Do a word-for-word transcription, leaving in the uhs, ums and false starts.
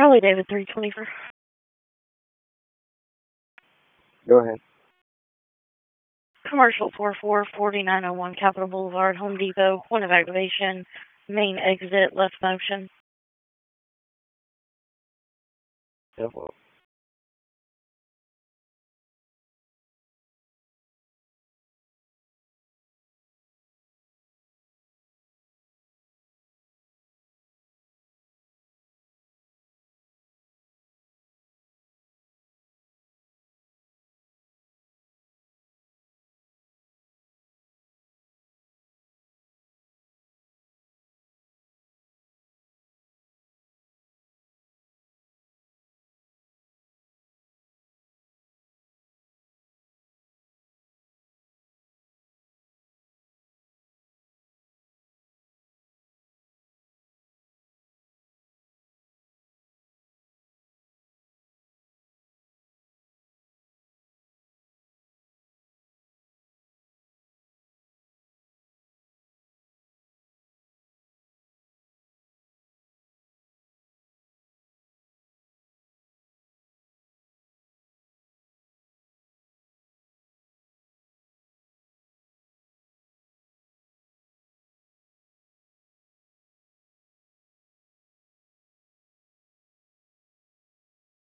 Harley David three twenty-four. Go ahead. Commercial four four four nine oh one Capitol Boulevard, Home Depot. Point of activation, main exit, left motion. Careful.